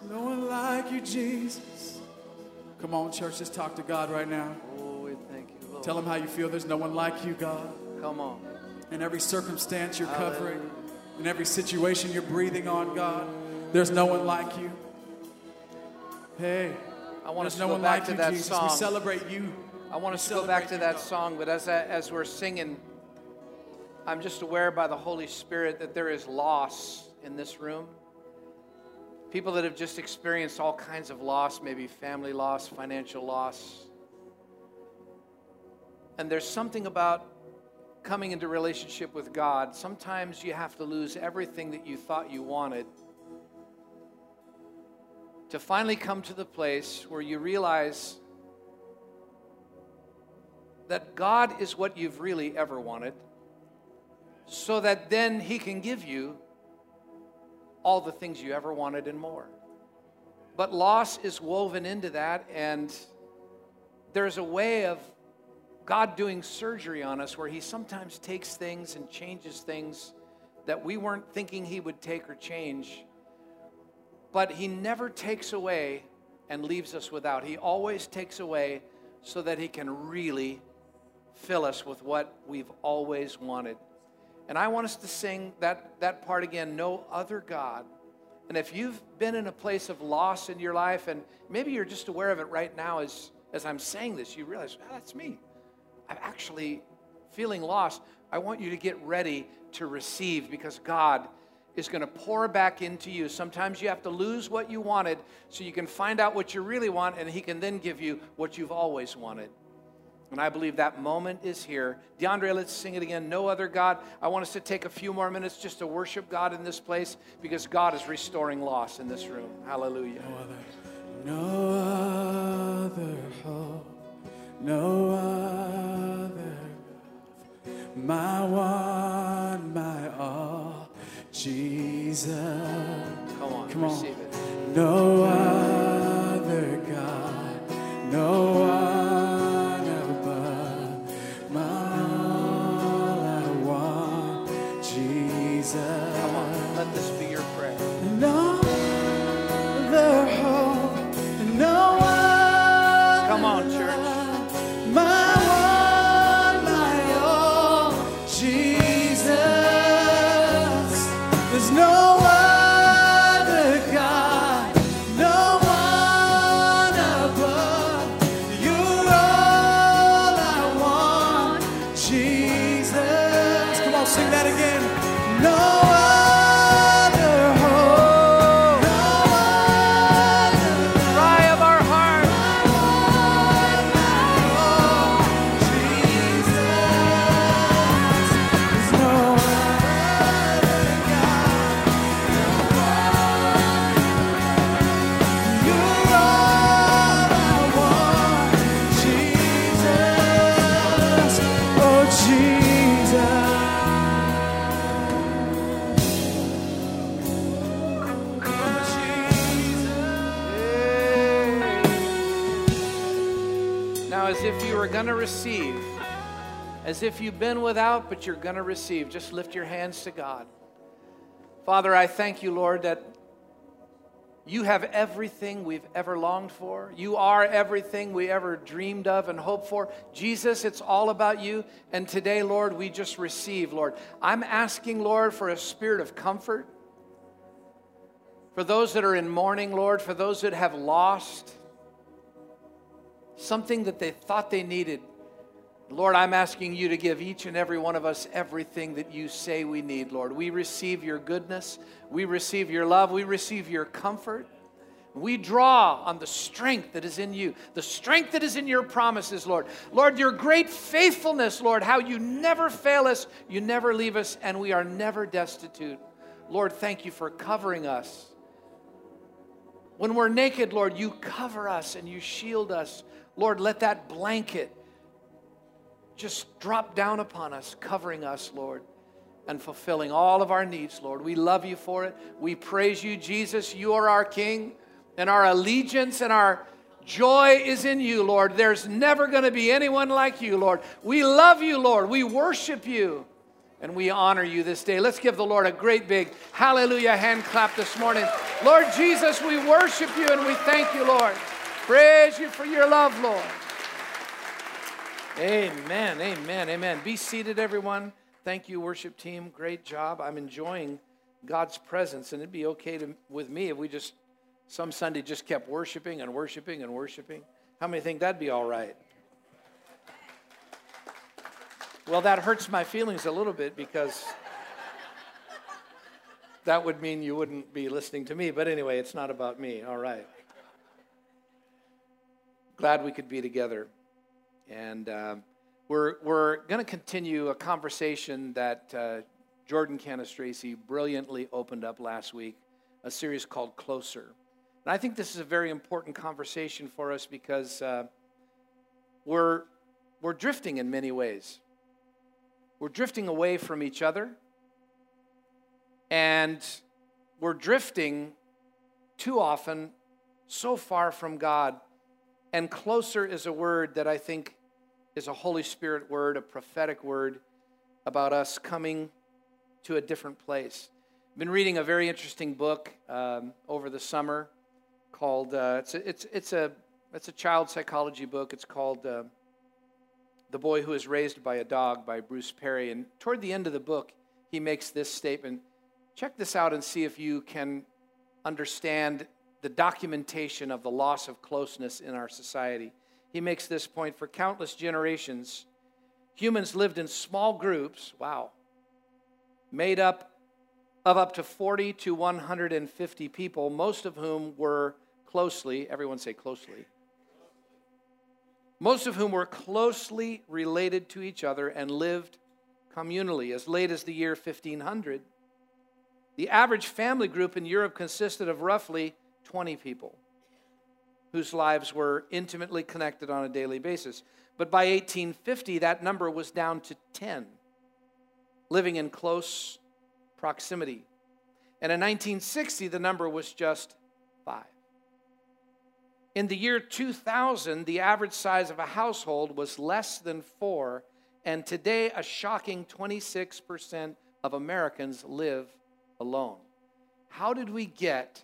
No one like you, Jesus. Come on, church, just talk to God right now. Oh, we thank you, Lord. Tell him how you feel. There's no one like you, God. Come on. In every circumstance you're covering, Hallelujah. in every situation you're breathing on, God, there's no one like you. Hey, I want us there's to no go one back like to you, that Jesus. song. We celebrate you. I want us to We go back to celebrate that you, song, but as we're singing, I'm just aware by the Holy Spirit that there is loss in this room. People that have just experienced all kinds of loss, maybe family loss, financial loss. And there's something about coming into relationship with God. Sometimes you have to lose everything that you thought you wanted to finally come to the place where you realize that God is what you've really ever wanted, so that then He can give you all the things you ever wanted and more. But loss is woven into that, and there's a way of God doing surgery on us where He sometimes takes things and changes things that we weren't thinking He would take or change. But He never takes away and leaves us without. He always takes away so that He can really fill us with what we've always wanted. And I want us to sing that part again, No Other God. And if you've been in a place of loss in your life, and maybe you're just aware of it right now as I'm saying this, you realize, that's me. I'm actually feeling lost. I want you to get ready to receive, because God is going to pour back into you. Sometimes you have to lose what you wanted so you can find out what you really want, and He can then give you what you've always wanted. And I believe that moment is here. DeAndre, let's sing it again. No Other God. I want us to take a few more minutes just to worship God in this place, because God is restoring loss in this room. Hallelujah. No other hope, no other, my one, my all, Jesus. Come on, receive it. No other God, no one above, my all I want, Jesus. Come on, let this be your prayer. No other hope, no one. Come on, church. My one, my all, Jesus. There's no other God, no one above. You're all I want, Jesus. Come on, sing that again. No other hope, no other. Cry of our heart. Now, as if you were going to receive, as if you've been without, but you're going to receive, just lift your hands to God. Father, I thank you, Lord, that you have everything we've ever longed for. You are everything we ever dreamed of and hoped for. Jesus, it's all about you. And today, Lord, we just receive, Lord. I'm asking, Lord, for a spirit of comfort. For those that are in mourning, Lord, for those that have lost something that they thought they needed. Lord, I'm asking you to give each and every one of us everything that you say we need, Lord. We receive your goodness. We receive your love. We receive your comfort. We draw on the strength that is in you, the strength that is in your promises, Lord. Lord, your great faithfulness, Lord, how you never fail us, you never leave us, and we are never destitute. Lord, thank you for covering us. When we're naked, Lord, you cover us and you shield us. Lord, let that blanket just drop down upon us, covering us, Lord, and fulfilling all of our needs, Lord. We love you for it. We praise you, Jesus. You are our King, and our allegiance and our joy is in you, Lord. There's never going to be anyone like you, Lord. We love you, Lord. We worship you, and we honor you this day. Let's give the Lord a great big hallelujah hand clap this morning. Lord Jesus, we worship you and we thank you, Lord. Praise you for your love, Lord. Amen, amen, amen. Be seated, everyone. Thank you, worship team. Great job. I'm enjoying God's presence, and it'd be okay with me if we just, some Sunday, just kept worshiping and worshiping and worshiping. How many think that'd be all right? Well, that hurts my feelings a little bit because that would mean you wouldn't be listening to me. But anyway, it's not about me. All right. Glad we could be together. And we're going to continue a conversation that Jordan Cannistraci brilliantly opened up last week, a series called Closer. And I think this is a very important conversation for us because we're drifting in many ways. We're drifting away from each other. And we're drifting too often so far from God. And closer is a word that I think is a Holy Spirit word, a prophetic word about us coming to a different place. I've been reading a very interesting book over the summer called, it's a child psychology book. It's called The Boy Who Was Raised by a Dog by Bruce Perry. And toward the end of the book, he makes this statement. Check this out and see if you can understand the documentation of the loss of closeness in our society. He makes this point: for countless generations, humans lived in small groups, made up of up to 40 to 150 people, most of whom were closely, everyone say closely, most of whom were closely related to each other and lived communally. As late as the year 1500, the average family group in Europe consisted of roughly 20 people whose lives were intimately connected on a daily basis. But by 1850, that number was down to 10, living in close proximity. And in 1960, the number was just 5. In the year 2000, the average size of a household was less than 4, and today a shocking 26% of Americans live alone. How did we get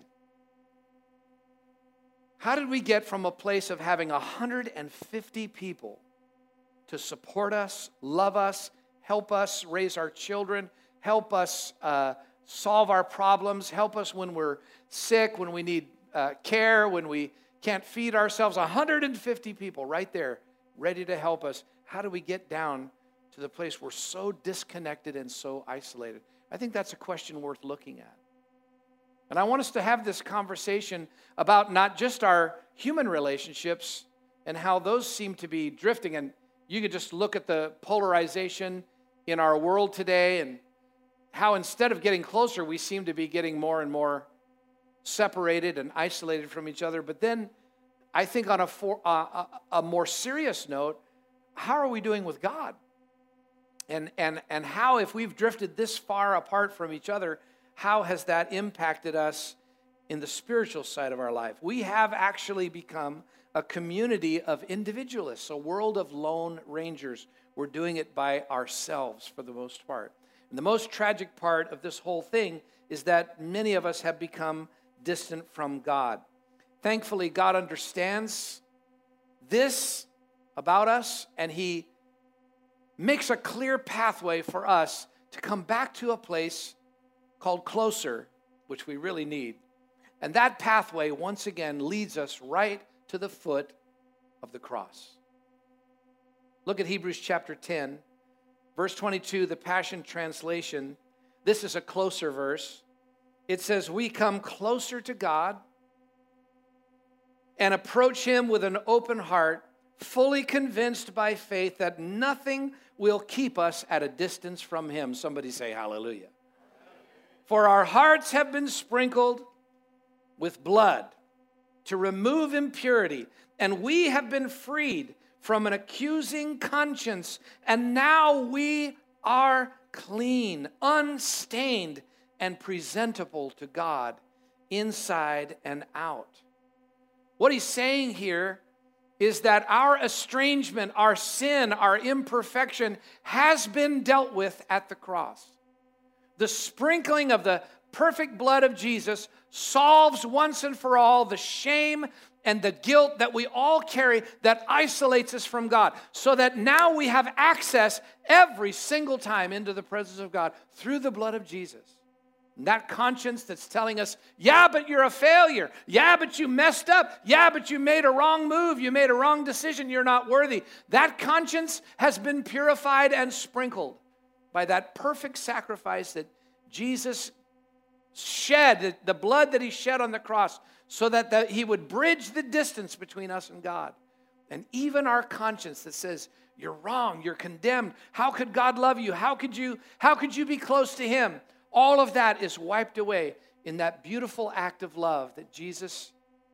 from a place of having 150 people to support us, love us, help us raise our children, help us solve our problems, help us when we're sick, when we need care, when we can't feed ourselves? 150 people right there ready to help us. How do we get down to the place we're so disconnected and so isolated? I think that's a question worth looking at. And I want us to have this conversation about not just our human relationships and how those seem to be drifting. And you could just look at the polarization in our world today and how instead of getting closer, we seem to be getting more and more separated and isolated from each other. But then I think on a more serious note, how are we doing with God? And how, if we've drifted this far apart from each other, how has that impacted us in the spiritual side of our life? We have actually become a community of individualists, a world of lone rangers. We're doing it by ourselves for the most part. And the most tragic part of this whole thing is that many of us have become distant from God. Thankfully, God understands this about us, and He makes a clear pathway for us to come back to a place called closer, which we really need. And that pathway, once again, leads us right to the foot of the cross. Look at Hebrews chapter 10, verse 22, the Passion Translation. This is a closer verse. It says, "We come closer to God and approach Him with an open heart, fully convinced by faith that nothing will keep us at a distance from Him." Somebody say hallelujah. "For our hearts have been sprinkled with blood to remove impurity, and we have been freed from an accusing conscience, and now we are clean, unstained, and presentable to God inside and out." What he's saying here is that our estrangement, our sin, our imperfection has been dealt with at the cross. The sprinkling of the perfect blood of Jesus solves once and for all the shame and the guilt that we all carry that isolates us from God, so that now we have access every single time into the presence of God through the blood of Jesus. And that conscience that's telling us, yeah, but you're a failure. Yeah, but you messed up. Yeah, but you made a wrong move. You made a wrong decision. You're not worthy. That conscience has been purified and sprinkled by that perfect sacrifice that Jesus shed, the blood that he shed on the cross, so that he would bridge the distance between us and God. And even our conscience that says, you're wrong, you're condemned. How could God love you? How could you be close to him? All of that is wiped away in that beautiful act of love that Jesus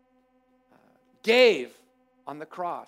gave on the cross.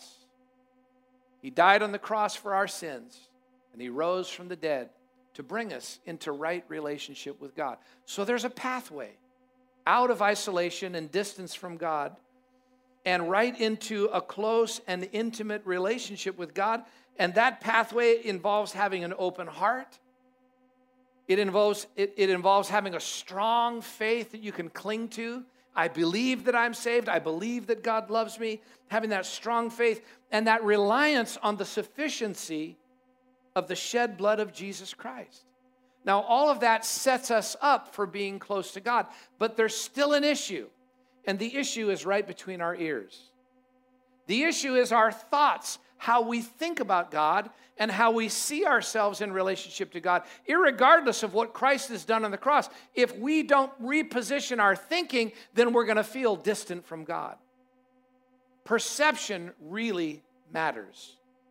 He died on the cross for our sins, and he rose from the dead to bring us into right relationship with God. So there's a pathway out of isolation and distance from God and right into a close and intimate relationship with God. And that pathway involves having an open heart. It involves having a strong faith that you can cling to. I believe that I'm saved. I believe that God loves me. Having that strong faith and that reliance on the sufficiency of the shed blood of Jesus Christ. Now, all of that sets us up for being close to God, but there's still an issue, and the issue is right between our ears. The issue is our thoughts, how we think about God, and how we see ourselves in relationship to God, irregardless of what Christ has done on the cross. If we don't reposition our thinking, then we're going to feel distant from God. Perception really matters.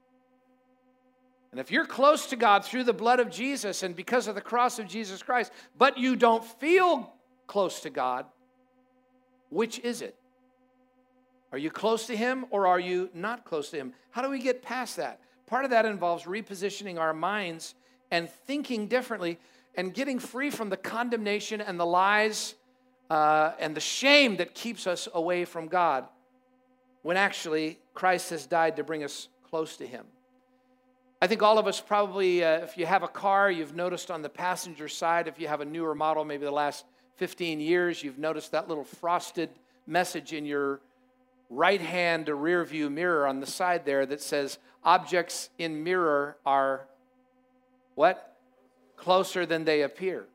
And if you're close to God through the blood of Jesus and because of the cross of Jesus Christ, but you don't feel close to God, which is it? Are you close to him or are you not close to him? How do we get past that? Part of that involves repositioning our minds and thinking differently and getting free from the condemnation and the lies and the shame that keeps us away from God, when actually Christ has died to bring us close to him. I think all of us probably, if you have a car, you've noticed on the passenger side, if you have a newer model, maybe the last 15 years, you've noticed that little frosted message in your right-hand rear view mirror on the side there that says, objects in mirror are what? Closer than they appear.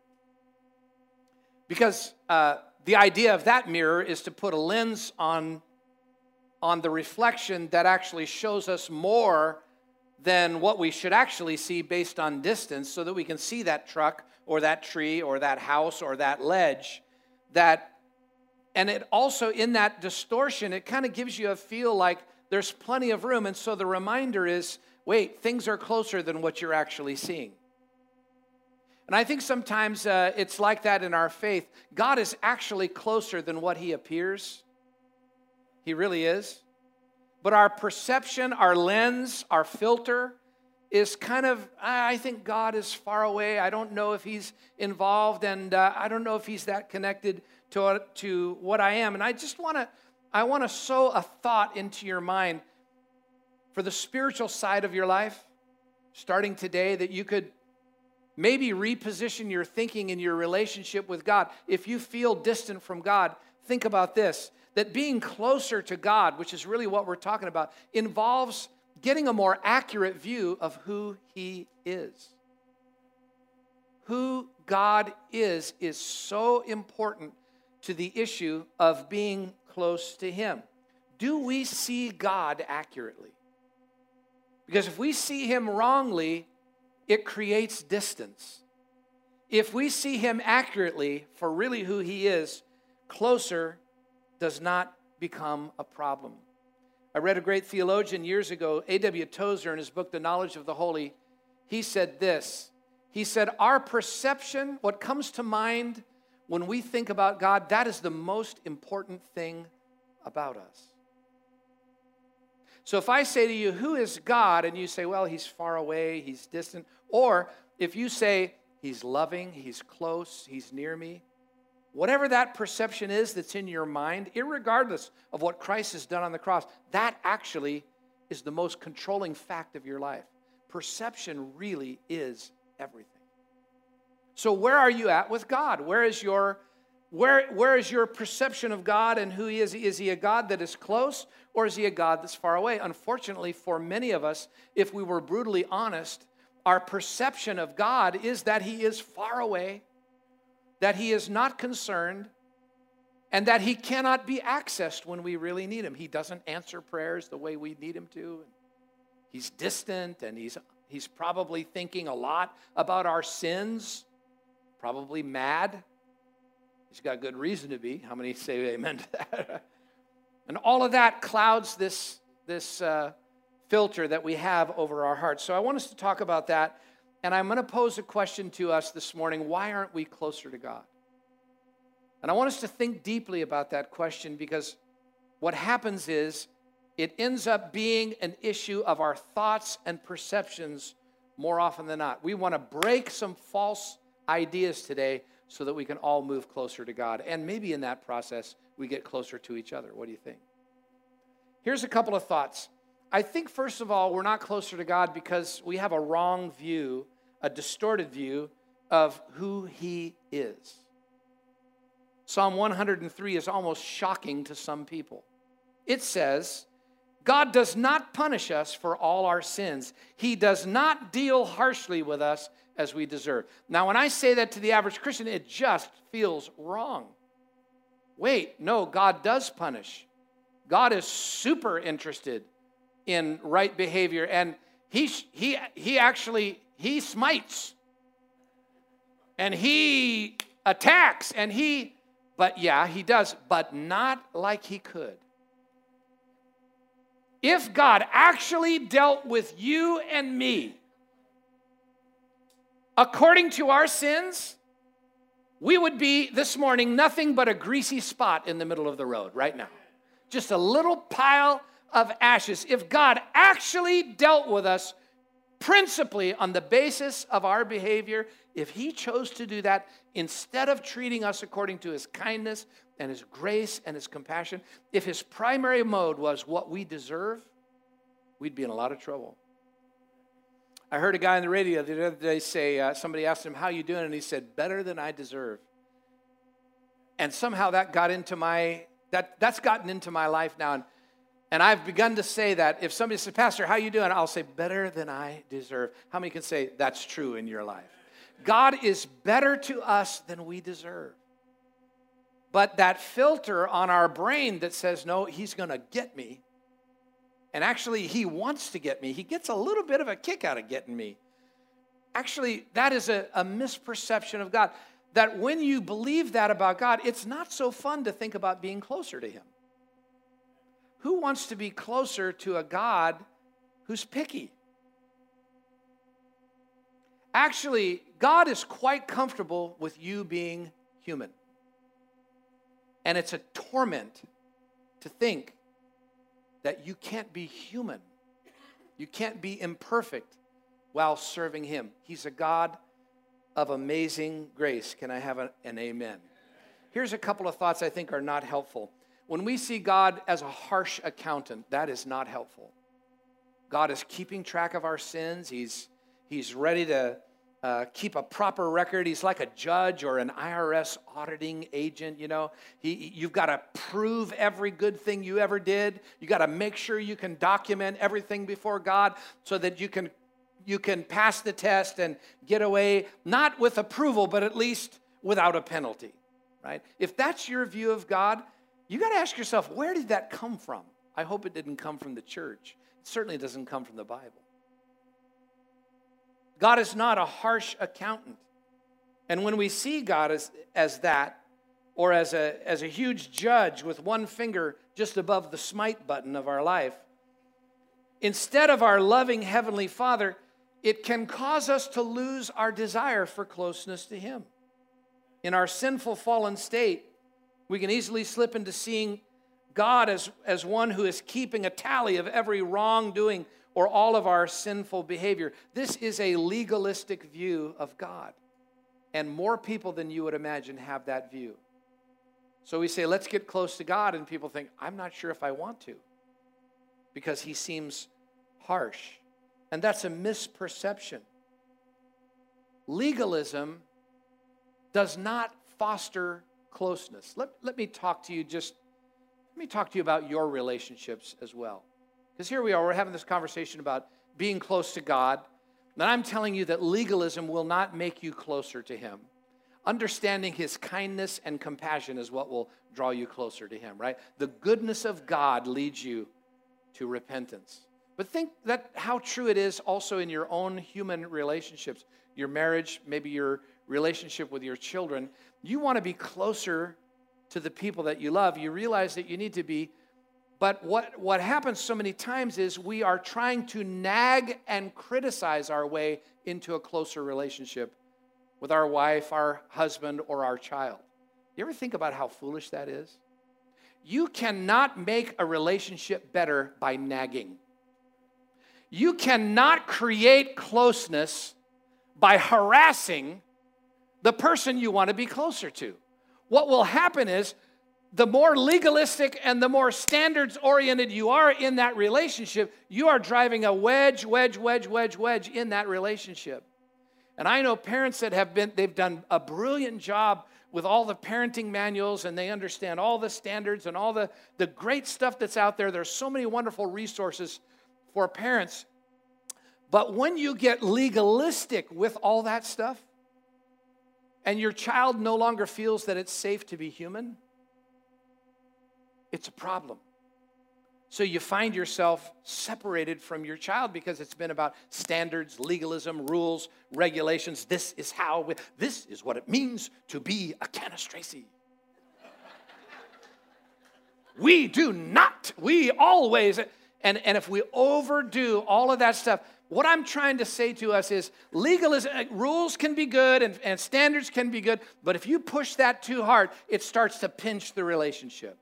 Because the idea of that mirror is to put a lens on the reflection that actually shows us more than what we should actually see based on distance, so that we can see that truck or that tree or that house or that ledge. And it also, in that distortion, it kind of gives you a feel like there's plenty of room. And so the reminder is, wait, things are closer than what you're actually seeing. And I think sometimes it's like that in our faith. God is actually closer than what he appears. He really is. But our perception, our lens, our filter is kind of, I think God is far away. I don't know if he's involved, and I don't know if he's that connected to what I am. And I want to sow a thought into your mind for the spiritual side of your life, starting today, that you could maybe reposition your thinking and your relationship with God. If you feel distant from God, think about this, that being closer to God, which is really what we're talking about, involves getting a more accurate view of who he is. Who God is so important to the issue of being close to him. Do we see God accurately? Because if we see him wrongly, it creates distance. If we see him accurately for really who he is, closer does not become a problem. I read a great theologian years ago, A.W. Tozer, in his book, The Knowledge of the Holy. He said this. He said, our perception, what comes to mind when we think about God, that is the most important thing about us. So if I say to you, who is God? And you say, well, he's far away, he's distant. Or if you say, he's loving, he's close, he's near me. Whatever that perception is that's in your mind, irregardless of what Christ has done on the cross, that actually is the most controlling fact of your life. Perception really is everything. So where are you at with God? Where is your perception of God and who he is? Is he a God that is close, or is he a God that's far away? Unfortunately, for many of us, if we were brutally honest, our perception of God is that he is far away, that he is not concerned, and that he cannot be accessed when we really need him. He doesn't answer prayers the way we need him to. He's distant, and he's probably thinking a lot about our sins, probably mad. He's got good reason to be. How many say amen to that? And all of that clouds this filter that we have over our hearts. So I want us to talk about that. And I'm going to pose a question to us this morning. Why aren't we closer to God? And I want us to think deeply about that question, because what happens is it ends up being an issue of our thoughts and perceptions more often than not. We want to break some false ideas today so that we can all move closer to God. And maybe in that process, we get closer to each other. What do you think? Here's a couple of thoughts. I think, first of all, we're not closer to God because we have a wrong view, a distorted view of who he is. Psalm 103 is almost shocking to some people. It says, God does not punish us for all our sins. He does not deal harshly with us as we deserve. Now, when I say that to the average Christian, it just feels wrong. Wait, no, God does punish. God is super interested in right behavior, and he actually smites, and he attacks, and but yeah, he does, but not like he could. If God actually dealt with you and me according to our sins, we would be this morning nothing but a greasy spot in the middle of the road right now. Just a little pile of ashes. If God actually dealt with us principally on the basis of our behavior, if he chose to do that, instead of treating us according to his kindness and his grace and his compassion, if his primary mode was what we deserve, we'd be in a lot of trouble. I heard a guy on the radio the other day say, somebody asked him, how you doing? And he said, better than I deserve. And somehow that got into that's gotten into my life now. And I've begun to say that. If somebody says, Pastor, how you doing? I'll say, better than I deserve. How many can say that's true in your life? God is better to us than we deserve. But that filter on our brain that says, no, he's going to get me. And actually, he wants to get me. He gets a little bit of a kick out of getting me. Actually, that is a misperception of God. That when you believe that about God, it's not so fun to think about being closer to him. Who wants to be closer to a God who's picky? Actually, God is quite comfortable with you being human. And it's a torment to think that you can't be human. You can't be imperfect while serving him. He's a God of amazing grace. Can I have an amen? Here's a couple of thoughts I think are not helpful. When we see God as a harsh accountant, that is not helpful. God is keeping track of our sins. He's ready to keep a proper record. He's like a judge or an IRS auditing agent, you know. You've got to prove every good thing you ever did. You got to make sure you can document everything before God so that you can pass the test and get away, not with approval, but at least without a penalty, right? If that's your view of God, you got to ask yourself, where did that come from? I hope it didn't come from the church. It certainly doesn't come from the Bible. God is not a harsh accountant. And when we see God as that, or as a huge judge with one finger just above the smite button of our life, instead of our loving Heavenly Father, it can cause us to lose our desire for closeness to him. In our sinful, fallen state, we can easily slip into seeing God as one who is keeping a tally of every wrongdoing or all of our sinful behavior. This is a legalistic view of God. And more people than you would imagine have that view. So we say, let's get close to God, and people think, I'm not sure if I want to, because he seems harsh. And that's a misperception. Legalism does not foster closeness. Let me talk to you about your relationships as well. Because here we are, we're having this conversation about being close to God. And I'm telling you that legalism will not make you closer to Him. Understanding His kindness and compassion is what will draw you closer to Him, right? The goodness of God leads you to repentance. But think that how true it is also in your own human relationships, your marriage, maybe your relationship with your children. You want to be closer to the people that you love. You realize that you need to be. But what happens so many times is we are trying to nag and criticize our way into a closer relationship with our wife, our husband, or our child. You ever think about how foolish that is? You cannot make a relationship better by nagging. You cannot create closeness by harassing the person you want to be closer to. What will happen is the more legalistic and the more standards-oriented you are in that relationship, you are driving a wedge in that relationship. And I know parents that they've done a brilliant job with all the parenting manuals, and they understand all the standards and all the great stuff that's out there. There's so many wonderful resources for parents. But when you get legalistic with all that stuff, and your child no longer feels that it's safe to be human, it's a problem. So you find yourself separated from your child because it's been about standards, legalism, rules, regulations. This is what it means to be a Canis Tracy. We always, and if we overdo all of that stuff, what I'm trying to say to us is legalism, rules can be good and standards can be good, but if you push that too hard, it starts to pinch the relationship.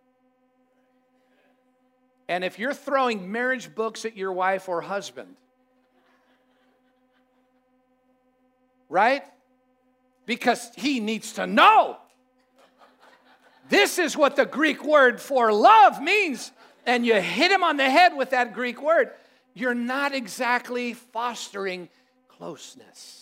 And if you're throwing marriage books at your wife or husband, right? Because he needs to know. This is what the Greek word for love means. And you hit him on the head with that Greek word. You're not exactly fostering closeness.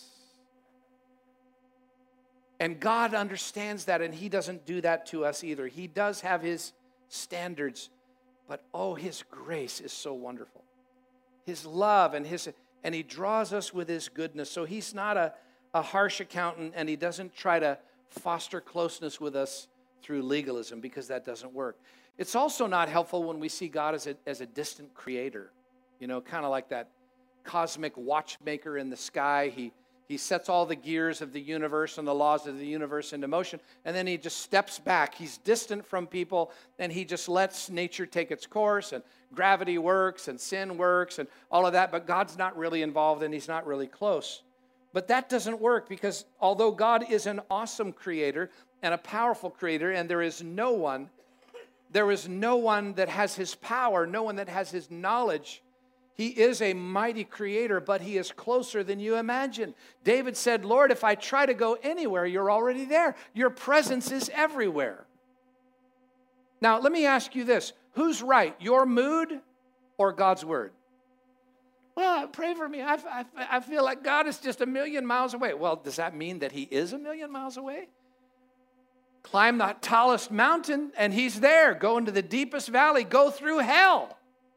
And God understands that, and He doesn't do that to us either. He does have His standards. But oh, His grace is so wonderful. His love and He draws us with His goodness. So He's not a harsh accountant, and He doesn't try to foster closeness with us through legalism, because that doesn't work. It's also not helpful when we see God as a distant creator. You know, kind of like that cosmic watchmaker in the sky. He sets all the gears of the universe and the laws of the universe into motion, and then He just steps back. He's distant from people, and He just lets nature take its course, and gravity works, and sin works, and all of that, but God's not really involved, and He's not really close. But that doesn't work, because although God is an awesome creator and a powerful creator, and there is no one that has His power, no one that has His knowledge. He is a mighty creator, but He is closer than you imagine. David said, Lord, if I try to go anywhere, You're already there. Your presence is everywhere. Now, let me ask you this. Who's right, your mood or God's word? Well, pray for me. I feel like God is just a million miles away. Well, does that mean that He is a million miles away? Climb the tallest mountain, and He's there. Go into the deepest valley. Go through hell.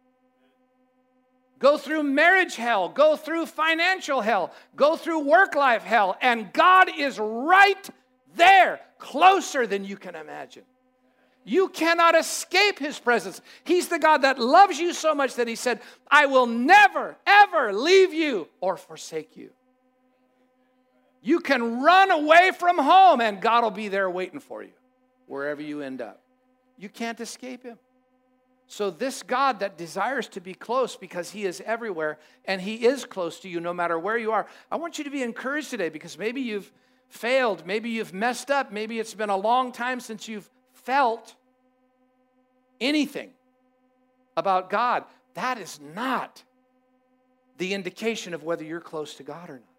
Go through marriage hell. Go through financial hell. Go through work life hell. And God is right there, closer than you can imagine. You cannot escape His presence. He's the God that loves you so much that He said, I will never, ever leave you or forsake you. You can run away from home, and God will be there waiting for you, wherever you end up. You can't escape Him. So this God that desires to be close, because He is everywhere, and He is close to you no matter where you are. I want you to be encouraged today, because maybe you've failed, maybe you've messed up, maybe it's been a long time since you've felt anything about God. That is not the indication of whether you're close to God or not.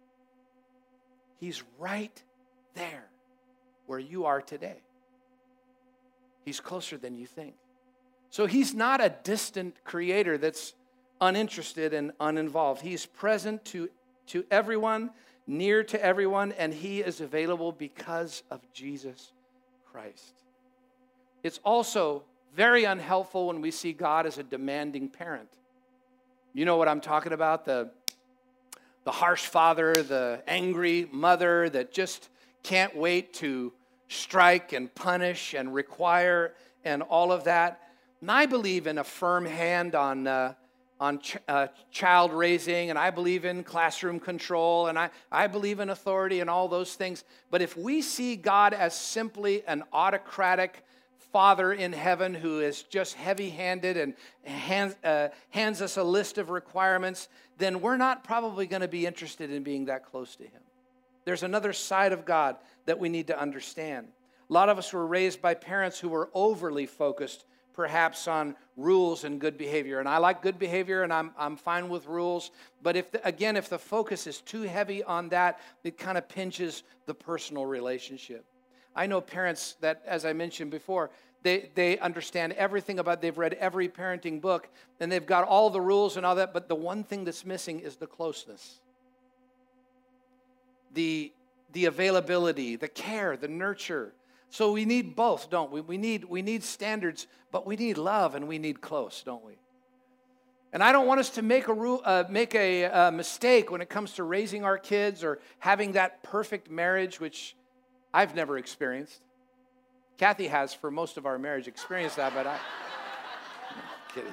He's right there where you are today. He's closer than you think. So He's not a distant creator that's uninterested and uninvolved. He's present to to everyone, near to everyone, and he is available because of Jesus Christ. It's also very unhelpful when we see God as a demanding parent. You know what I'm talking about? The harsh father, the angry mother that just can't wait to strike and punish and require and all of that. And I believe in a firm hand on child raising, and I believe in classroom control, and I believe in authority and all those things. But if we see God as simply an autocratic Father in heaven who is just heavy-handed and hands us a list of requirements, then we're not probably going to be interested in being that close to him. There's another side of God that we need to understand. A lot of us were raised by parents who were overly focused perhaps on rules and good behavior. And I like good behavior, and I'm fine with rules. But if the focus is too heavy on that, it kind of pinches the personal relationship. I know parents that, as I mentioned before, they understand everything about, they've read every parenting book, and they've got all the rules and all that, but the one thing that's missing is the closeness. The availability, the care, the nurture. So we need both, don't we? We need standards, but we need love and we need close, don't we? And I don't want us to make a mistake when it comes to raising our kids or having that perfect marriage, which I've never experienced. Kathy has for most of our marriage experienced that, but I'm kidding.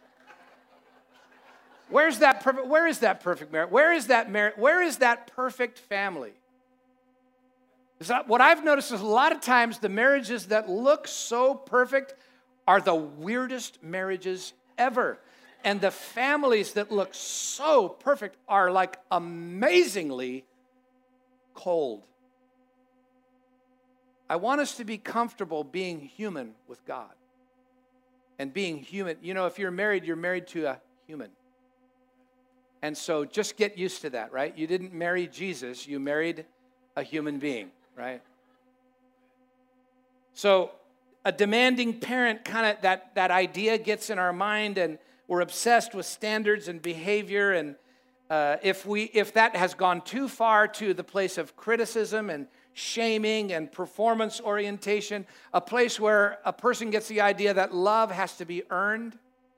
Where is that perfect marriage? Where is that perfect family? What I've noticed is a lot of times the marriages that look so perfect are the weirdest marriages ever. And the families that look so perfect are like amazingly cold. I want us to be comfortable being human with God. And being human, if you're married to a human. And so just get used to that, right? You didn't marry Jesus, you married a human being, right? So a demanding parent, kind of that idea gets in our mind, and we're obsessed with standards and behavior. And if that has gone too far to the place of criticism and shaming and performance orientation, a place where a person gets the idea that love has to be earned.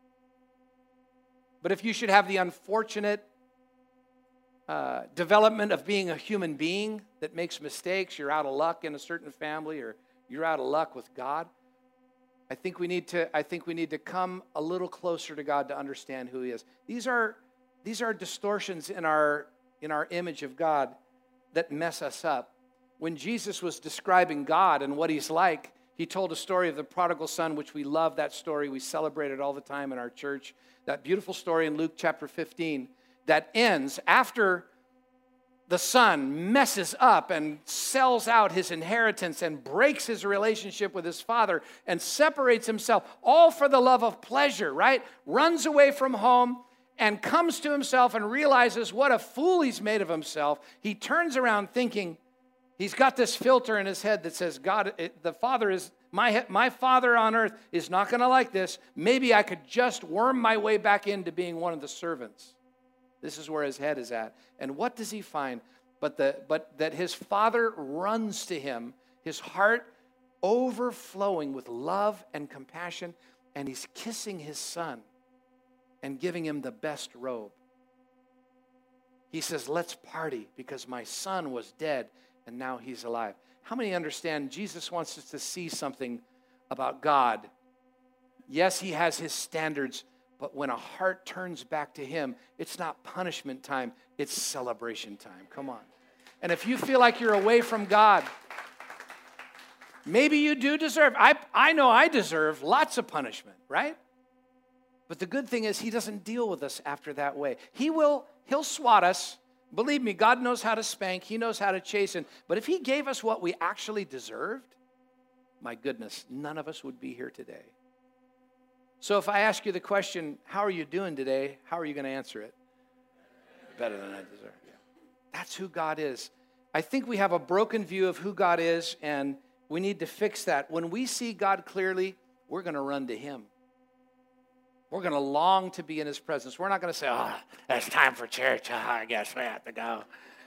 But if you should have the unfortunate development of being a human being that makes mistakes, you're out of luck in a certain family, or you're out of luck with God. I think we need to come a little closer to God to understand who He is. These are distortions in our image of God that mess us up. When Jesus was describing God and what He's like, He told a story of the prodigal son, which we love that story. We celebrate it all the time in our church. That beautiful story in Luke chapter 15 that ends after the son messes up and sells out his inheritance and breaks his relationship with his father and separates himself, all for the love of pleasure, right? Runs away from home and comes to himself and realizes what a fool he's made of himself. He turns around thinking, he's got this filter in his head that says, God, the Father is, my Father on earth is not going to like this. Maybe I could just worm my way back into being one of the servants. This is where his head is at. And what does he find? But that his Father runs to him, his heart overflowing with love and compassion, and he's kissing his son and giving him the best robe. He says, let's party because my son was dead and now he's alive. How many understand Jesus wants us to see something about God? Yes, He has His standards, but when a heart turns back to Him, it's not punishment time, it's celebration time. Come on. And if you feel like you're away from God, maybe you do deserve, I know I deserve lots of punishment, right? But the good thing is He doesn't deal with us after that way. He'll swat us. Believe me, God knows how to spank. He knows how to chasten. But if He gave us what we actually deserved, my goodness, none of us would be here today. So if I ask you the question, how are you doing today? How are you going to answer it? Better than I deserve. Yeah. That's who God is. I think we have a broken view of who God is, and we need to fix that. When we see God clearly, we're going to run to Him. We're going to long to be in his presence. We're not going to say, oh, it's time for church. Oh, I guess we have to go.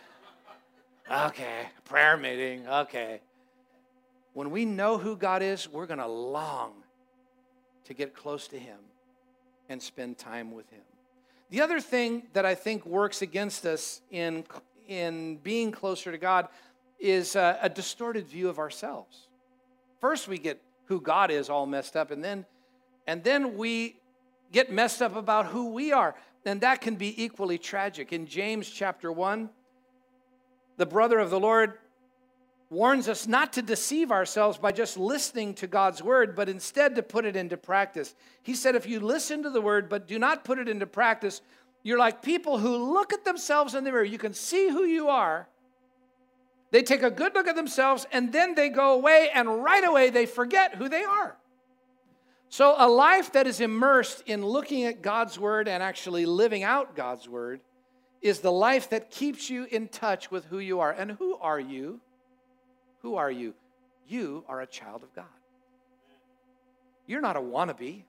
Okay, prayer meeting. Okay. When we know who God is, we're going to long to get close to him and spend time with him. The other thing that I think works against us in being closer to God is a distorted view of ourselves. First, we get who God is all messed up, and then we get messed up about who we are, and that can be equally tragic. In James chapter 1, the brother of the Lord warns us not to deceive ourselves by just listening to God's word, but instead to put it into practice. He said, if you listen to the word but do not put it into practice, you're like people who look at themselves in the mirror. You can see who you are. They take a good look at themselves, and then they go away, and right away they forget who they are. So a life that is immersed in looking at God's word and actually living out God's word is the life that keeps you in touch with who you are. And who are you? Who are you? You are a child of God. You're not a wannabe.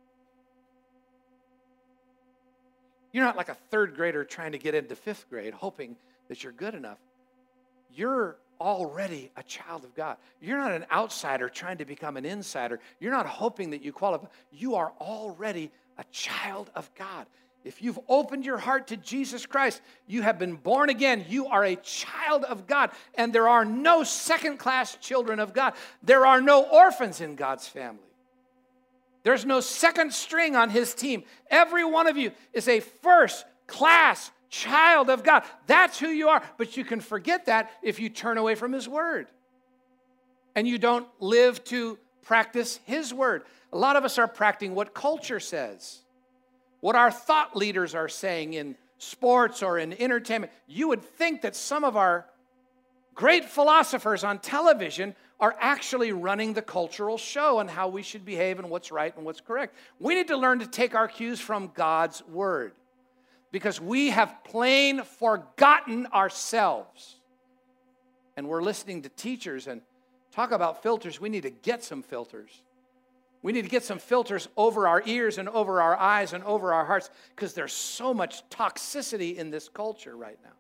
You're not like a third grader trying to get into fifth grade, hoping that you're good enough. You're already a child of God. You're not an outsider trying to become an insider. You're not hoping that you qualify. You are already a child of God. If you've opened your heart to Jesus Christ, you have been born again. You are a child of God. And there are no second-class children of God. There are no orphans in God's family. There's no second string on his team. Every one of you is a first-class child of God. That's who you are. But you can forget that if you turn away from his word and you don't live to practice his word. A lot of us are practicing what culture says, what our thought leaders are saying in sports or in entertainment. You would think that some of our great philosophers on television are actually running the cultural show on how we should behave and what's right and what's correct. We need to learn to take our cues from God's word, because we have plain forgotten ourselves. And we're listening to teachers and talk about filters. We need to get some filters. We need to get some filters over our ears and over our eyes and over our hearts, because there's so much toxicity in this culture right now.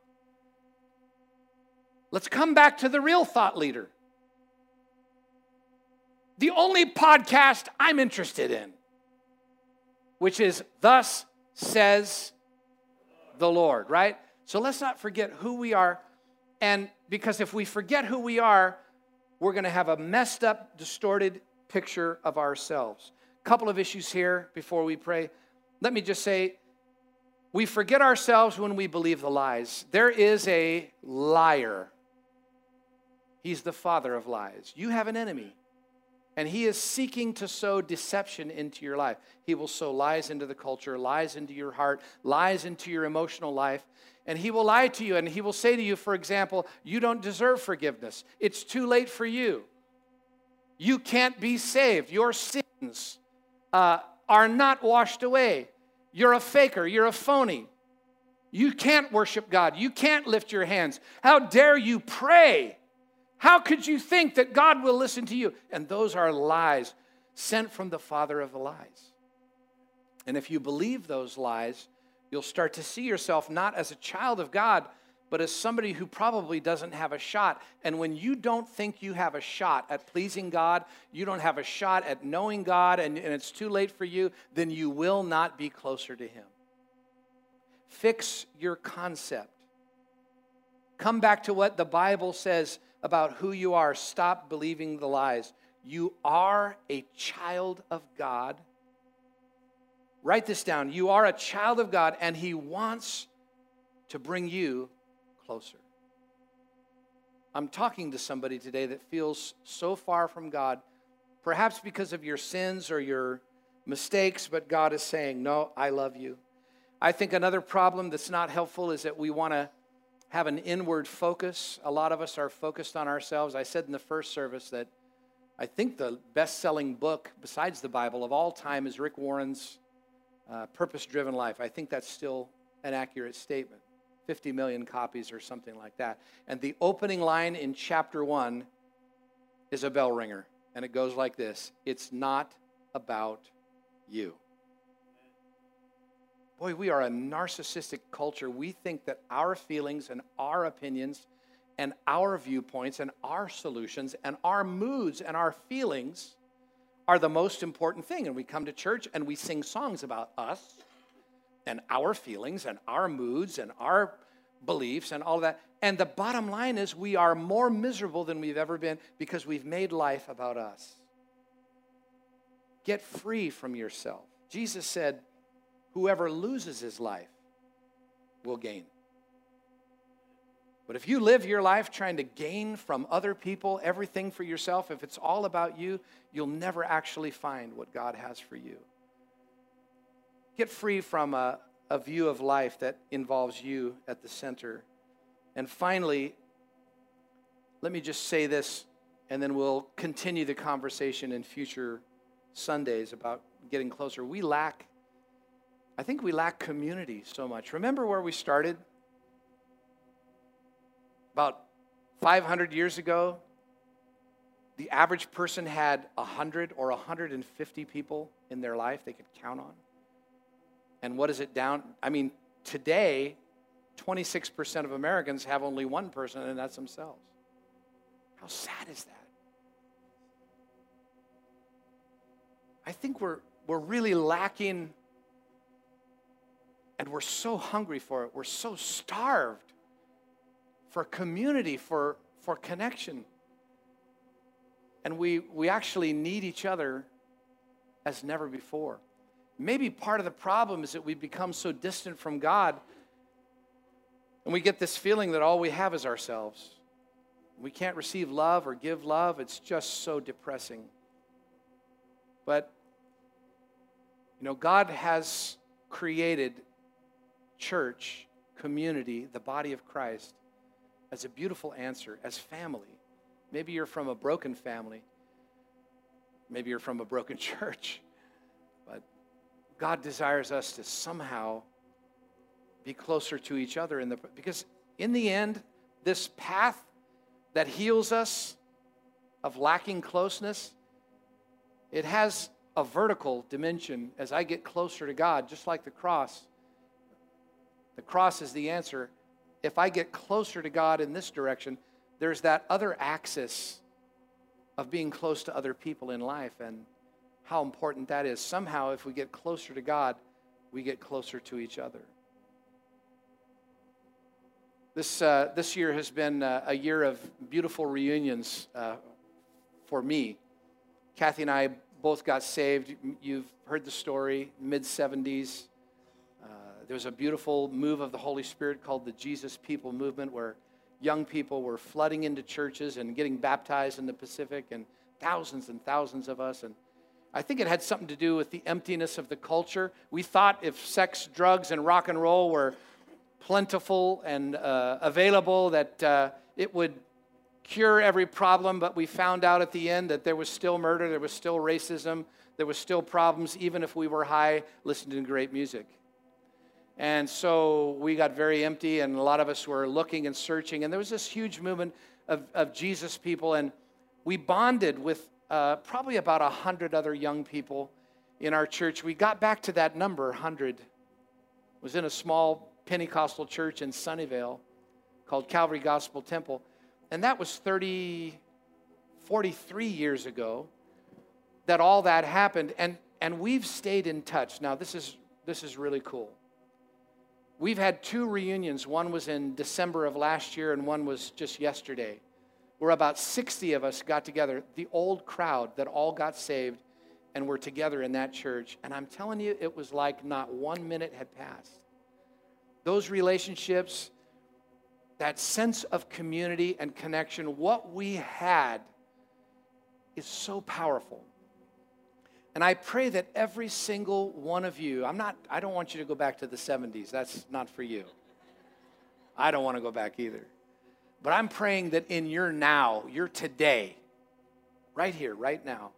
Let's come back to the real thought leader. The only podcast I'm interested in, which is Thus Says the Lord, right? So let's not forget who we are. And because if we forget who we are, we're going to have a messed up, distorted picture of ourselves. A couple of issues here before we pray. Let me just say, we forget ourselves when we believe the lies. There is a liar. He's the father of lies. You have an enemy, and he is seeking to sow deception into your life. He will sow lies into the culture, lies into your heart, lies into your emotional life, and he will lie to you, and he will say to you, for example, you don't deserve forgiveness. It's too late for you. You can't be saved. Your sins are not washed away. You're a faker. You're a phony. You can't worship God. You can't lift your hands. How dare you pray? How could you think that God will listen to you? And those are lies sent from the father of the lies. And if you believe those lies, you'll start to see yourself not as a child of God, but as somebody who probably doesn't have a shot. And when you don't think you have a shot at pleasing God, you don't have a shot at knowing God, and it's too late for you, then you will not be closer to him. Fix your concept. Come back to what the Bible says about who you are. Stop believing the lies. You are a child of God. Write this down. You are a child of God, and he wants to bring you closer. I'm talking to somebody today that feels so far from God, perhaps because of your sins or your mistakes, but God is saying, no, I love you. I think another problem that's not helpful is that we want to have an inward focus. A lot of us are focused on ourselves. I said in the first service that I think the best-selling book besides the Bible of all time is Rick Warren's Purpose-Driven Life. I think that's still an accurate statement. 50 million copies or something like that. And the opening line in chapter 1 is a bell ringer. And it goes like this: it's not about you. Boy, we are a narcissistic culture. We think that our feelings and our opinions and our viewpoints and our solutions and our moods and our feelings are the most important thing. And we come to church and we sing songs about us and our feelings and our moods and our beliefs and all of that. And the bottom line is we are more miserable than we've ever been because we've made life about us. Get free from yourself. Jesus said, whoever loses his life will gain. But if you live your life trying to gain from other people everything for yourself, if it's all about you, you'll never actually find what God has for you. Get free from a view of life that involves you at the center. And finally, let me just say this, and then we'll continue the conversation in future Sundays about getting closer. I think we lack community so much. Remember where we started? About 500 years ago, the average person had 100 or 150 people in their life they could count on. And what is it down? I mean, today, 26% of Americans have only one person, and that's themselves. How sad is that? I think we're really lacking, and we're so hungry for it. We're so starved for community, for connection. And we actually need each other as never before. Maybe part of the problem is that we've become so distant from God, and we get this feeling that all we have is ourselves. We can't receive love or give love. It's just so depressing. But, God has created church, community, the body of Christ, as a beautiful answer, as family. Maybe you're from a broken family. Maybe you're from a broken church. But God desires us to somehow be closer to each other. Because in the end, this path that heals us of lacking closeness, it has a vertical dimension as I get closer to God, just like the cross. The cross is the answer. If I get closer to God in this direction, there's that other axis of being close to other people in life and how important that is. Somehow, if we get closer to God, we get closer to each other. This year has been a year of beautiful reunions for me. Kathy and I both got saved. You've heard the story, mid-70s. There was a beautiful move of the Holy Spirit called the Jesus People Movement, where young people were flooding into churches and getting baptized in the Pacific, and thousands of us. And I think it had something to do with the emptiness of the culture. We thought if sex, drugs, and rock and roll were plentiful and available, that it would cure every problem, but we found out at the end that there was still murder, there was still racism, there was still problems, even if we were high listening to great music. And so we got very empty, and a lot of us were looking and searching, and there was this huge movement of Jesus people, and we bonded with probably about 100 other young people in our church. We got back to that number, 100. It was in a small Pentecostal church in Sunnyvale called Calvary Gospel Temple, and that was 43 years ago that all that happened, and we've stayed in touch. Now, this is really cool. We've had 2 reunions. One was in December of last year, and one was just yesterday, where about 60 of us got together, the old crowd that all got saved, and were together in that church. And I'm telling you, it was like not 1 minute had passed. Those relationships, that sense of community and connection, what we had is so powerful. And I pray that every single one of you, I don't want you to go back to the 70s. That's not for you. I don't want to go back either. But I'm praying that in your now, your today, right here, right now,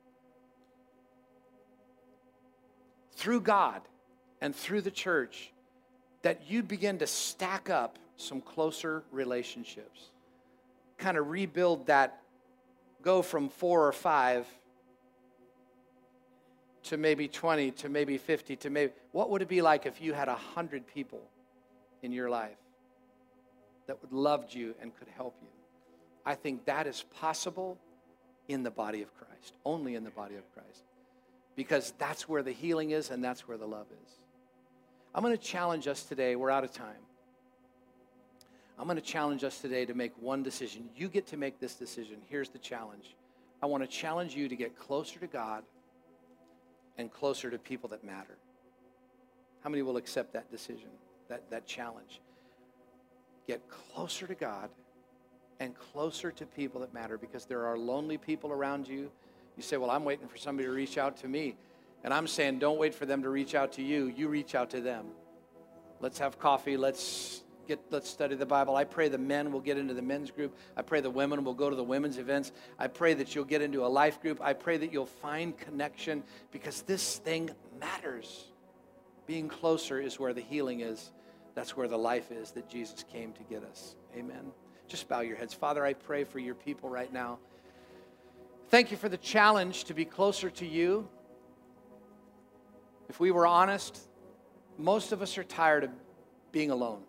through God and through the church, that you begin to stack up some closer relationships. Kind of rebuild that, go from 4 or 5 to maybe 20, to maybe 50, to maybe, what would it be like if you had 100 people in your life that would loved you and could help you? I think that is possible in the body of Christ, only in the body of Christ, because that's where the healing is and that's where the love is. I'm going to challenge us today. We're out of time. I'm going to challenge us today to make one decision. You get to make this decision. Here's the challenge. I want to challenge you to get closer to God and closer to people that matter. How many will accept that decision, that challenge? Get closer to God and closer to people that matter, because there are lonely people around you. You say, well, I'm waiting for somebody to reach out to me. And I'm saying, don't wait for them to reach out to you. You reach out to them. Let's have coffee. Let's study the Bible. I pray the men will get into the men's group. I pray the women will go to the women's events. I pray that you'll get into a life group. I pray that you'll find connection, because this thing matters. Being closer is where the healing is. That's where the life is that Jesus came to get us. Amen. Just bow your heads. Father, I pray for your people right now. Thank you for the challenge to be closer to you. If we were honest, most of us are tired of being alone.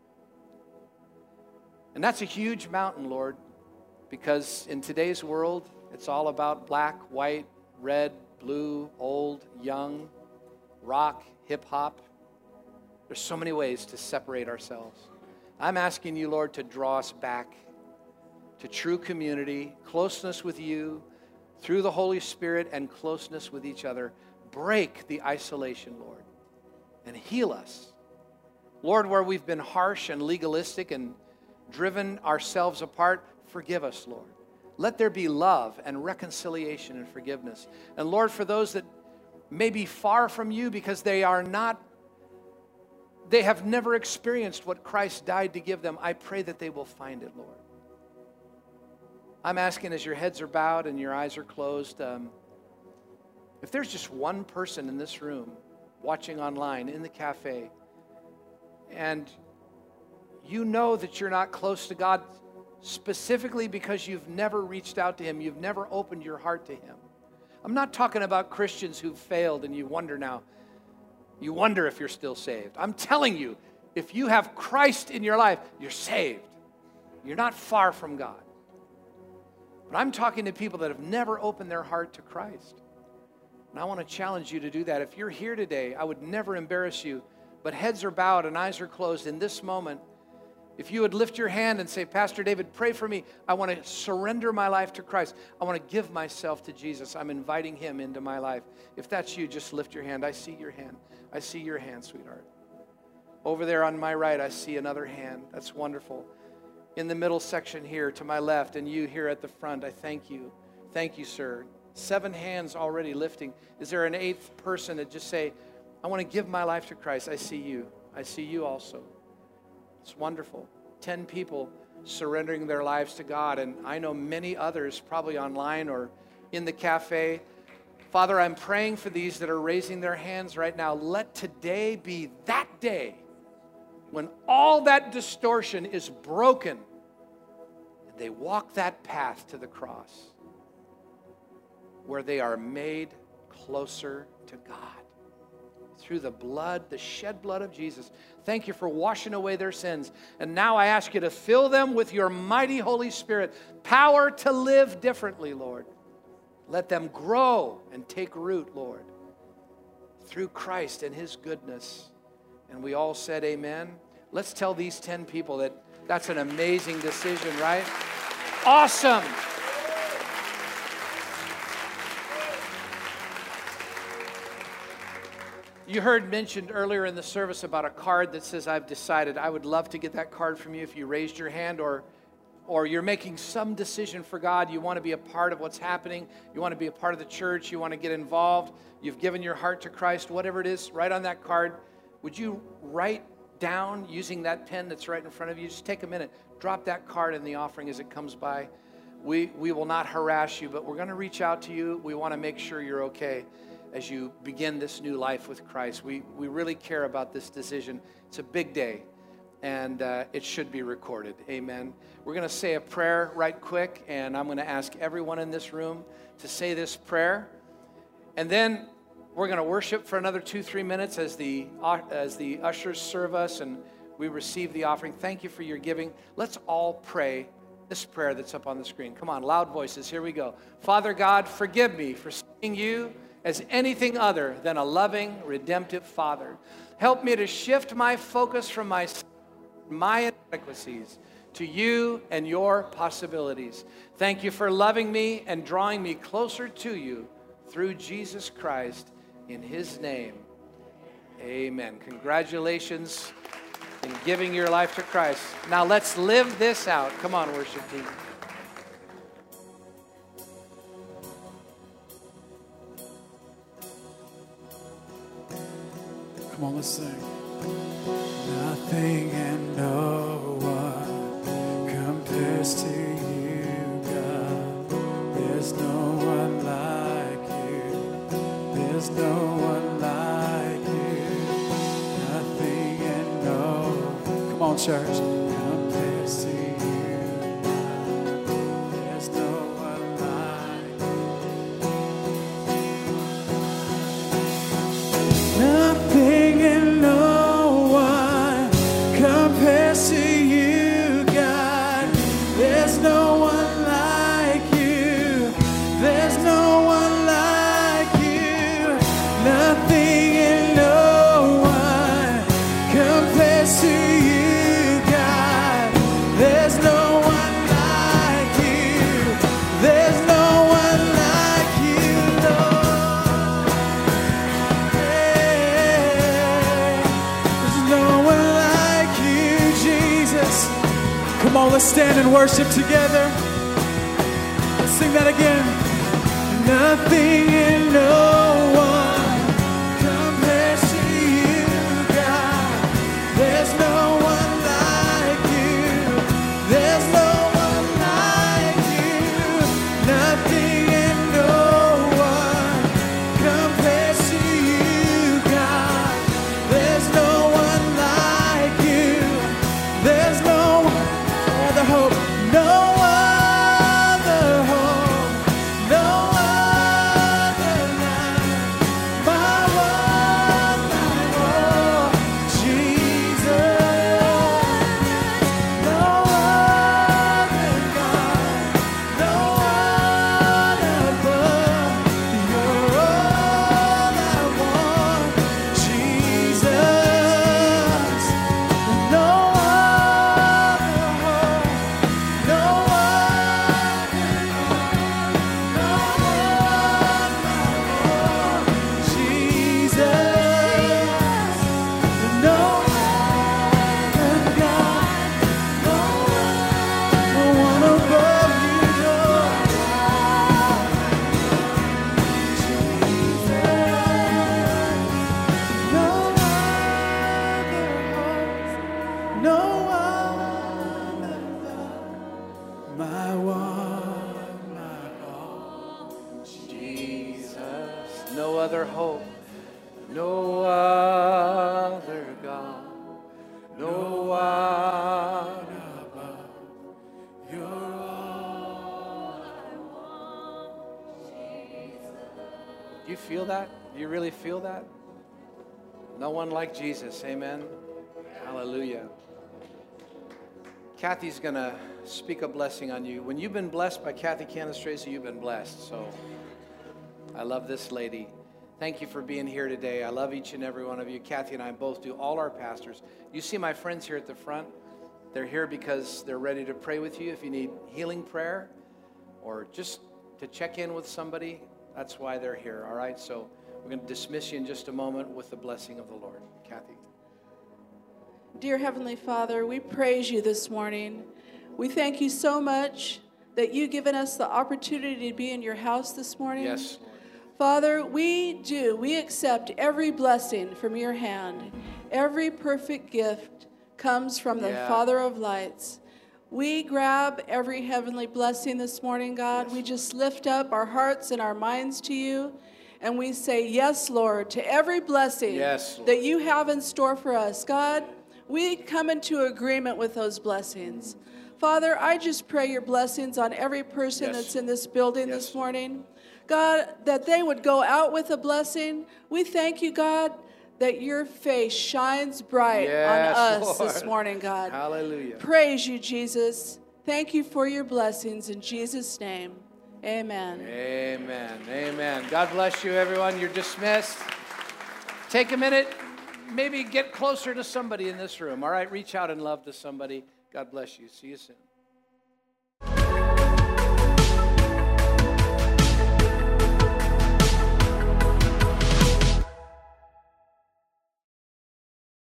And that's a huge mountain, Lord, because in today's world, it's all about black, white, red, blue, old, young, rock, hip-hop. There's so many ways to separate ourselves. I'm asking you, Lord, to draw us back to true community, closeness with you, through the Holy Spirit, and closeness with each other. Break the isolation, Lord, and heal us. Lord, where we've been harsh and legalistic and driven ourselves apart, forgive us, Lord. Let there be love and reconciliation and forgiveness. And Lord, for those that may be far from you because they have never experienced what Christ died to give them, I pray that they will find it, Lord. I'm asking, as your heads are bowed and your eyes are closed, if there's just one person in this room, watching online, in the cafe, and you know that you're not close to God specifically because you've never reached out to Him, you've never opened your heart to Him. I'm not talking about Christians who've failed and you wonder if you're still saved. I'm telling you, if you have Christ in your life, you're saved. You're not far from God. But I'm talking to people that have never opened their heart to Christ. And I want to challenge you to do that. If you're here today, I would never embarrass you, but heads are bowed and eyes are closed in this moment. If you would lift your hand and say, Pastor David, pray for me. I want to surrender my life to Christ. I want to give myself to Jesus. I'm inviting Him into my life. If that's you, just lift your hand. I see your hand. I see your hand, sweetheart. Over there on my right, I see another hand. That's wonderful. In the middle section here to my left, and you here at the front, I thank you. Thank you, sir. 7 hands already lifting. Is there an 8th person that just say, I want to give my life to Christ? I see you. I see you also. It's wonderful. 10 people surrendering their lives to God, and I know many others probably online or in the cafe. Father, I'm praying for these that are raising their hands right now. Let today be that day when all that distortion is broken and they walk that path to the cross where they are made closer to God through the blood, the shed blood of Jesus. Thank you for washing away their sins. And now I ask you to fill them with your mighty Holy Spirit, power to live differently, Lord. Let them grow and take root, Lord, through Christ and His goodness. And we all said amen. Let's tell these 10 people that that's an amazing decision, right? Awesome. You heard mentioned earlier in the service about a card that says, I've decided. I would love to get that card from you if you raised your hand, or you're making some decision for God. You want to be a part of what's happening. You want to be a part of the church. You want to get involved. You've given your heart to Christ. Whatever it is, write on that card. Would you write down using that pen that's right in front of you? Just take a minute. Drop that card in the offering as it comes by. We will not harass you, but we're going to reach out to you. We want to make sure you're okay as you begin this new life with Christ. We really care about this decision. It's a big day, and it should be recorded. Amen. We're going to say a prayer right quick, and I'm going to ask everyone in this room to say this prayer. And then We're going to worship for another 2-3 minutes as the ushers serve us and we receive the offering. Thank you for your giving. Let's all pray this prayer that's up on the screen. Come on, loud voices. Here we go. Father God, forgive me for seeing you as anything other than a loving, redemptive Father. Help me to shift my focus from my inadequacies to you and your possibilities. Thank you for loving me and drawing me closer to you through Jesus Christ. In his name, amen. Congratulations in giving your life to Christ. Now let's live this out. Come on, worship team. Come on, let's sing. Nothing and no one compares to you, God. There's no one like you. There's no one like you. Nothing and no. Come on, church. Compares to you, God. There's no one like you. Nothing and no one compares to you, God. There's no one like you. There's no one like you. Nothing and no one compares to you, God. There's no one like you. There's no one like you, Lord. There's no one like you, Jesus. Come on, let's stand and worship together. Let's sing that again. Nothing and no one compares to you, God. There's no one like you. There's no one like you. Nothing and no one compares to you, God. There's no one like you. There's no other hope. No other hope. No other life. My one, my all, Jesus. No other God. No one above. You're all I want, Jesus. No other hope. No other God. No one, my Lord, Jesus. No other God. No one above you, Lord. Jesus. No other hope. No other love. My one, my all. Jesus, no other hope, no other God, no one above. You're all. Do you feel that? Do you really feel that? No one like Jesus, amen. Hallelujah. Kathy's going to speak a blessing on you. When you've been blessed by Kathy Candace Tracy, you've been blessed. So I love this lady. Thank you for being here today. I love each and every one of you. Kathy and I both do, all our pastors. You see my friends here at the front? They're here because they're ready to pray with you if you need healing prayer or just to check in with somebody. That's why they're here, all right? So we're going to dismiss you in just a moment with the blessing of the Lord. Kathy. Dear Heavenly Father, we praise you this morning. We thank you so much that you've given us the opportunity to be in your house this morning. Yes. Father, we accept every blessing from your hand. Every perfect gift comes from the Father of lights. We grab every heavenly blessing this morning, God. Yes. We just lift up our hearts and our minds to you. And we say, yes, Lord, to every blessing that you have in store for us. God, we come into agreement with those blessings. Father, I just pray your blessings on every person that's in this building this morning. God, that they would go out with a blessing. We thank you, God, that your face shines bright Yes, on us Lord. this morning, God. Hallelujah. Praise you, Jesus. Thank you for your blessings in Jesus' name. Amen. Amen. Amen. God bless you, everyone. You're dismissed. Take a minute. Maybe get closer to somebody in this room. All right, reach out in love to somebody. God bless you. See you soon.